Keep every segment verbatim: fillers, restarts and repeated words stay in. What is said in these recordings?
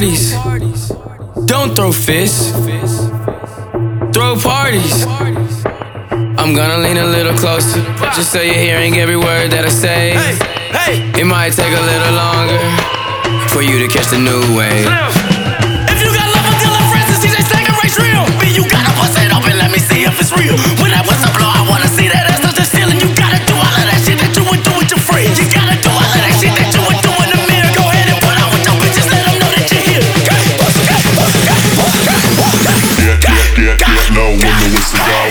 parties. Don't throw fists. Throw parties. I'm gonna lean a little closer, just so you're hearing every word that I say. It might take a little longer for you to catch the new wave. If you got love for Dylan Francis, D J Stagger Race real. B, you gotta bust it open, let me see if it's real. When that whistle blow, I wanna see that ass touch the ceiling. You gotta do all of that shit that you would do with your friends. You gotta do all of that shit that you would do in the mirror. Go ahead and put on with your bitches, let them know that you're here. Get, get, get, get low when the whistle go.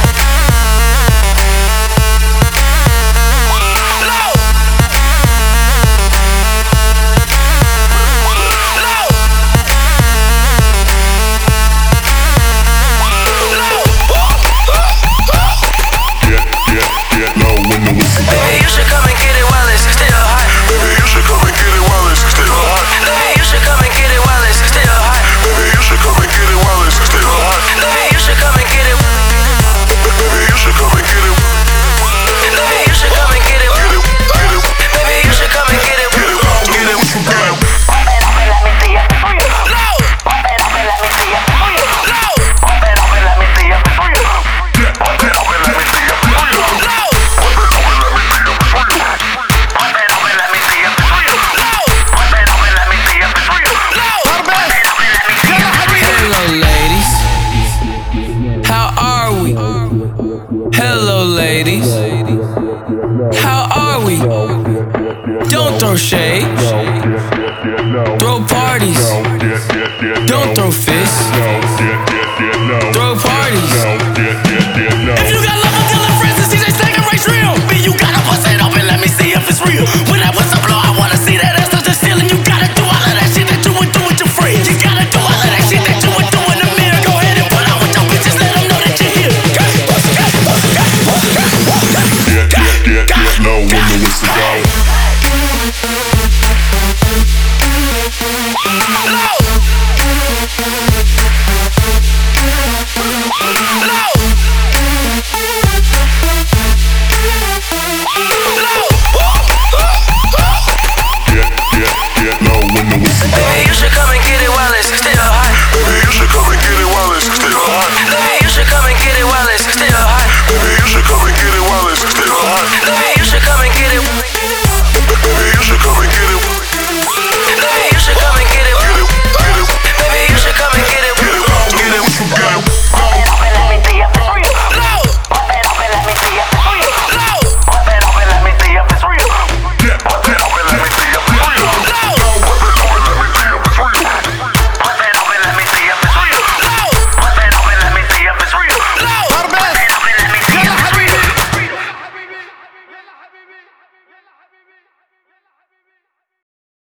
Hello ladies, how are we? Don't throw shade. Throw parties. Don't throw fists. Throw parties.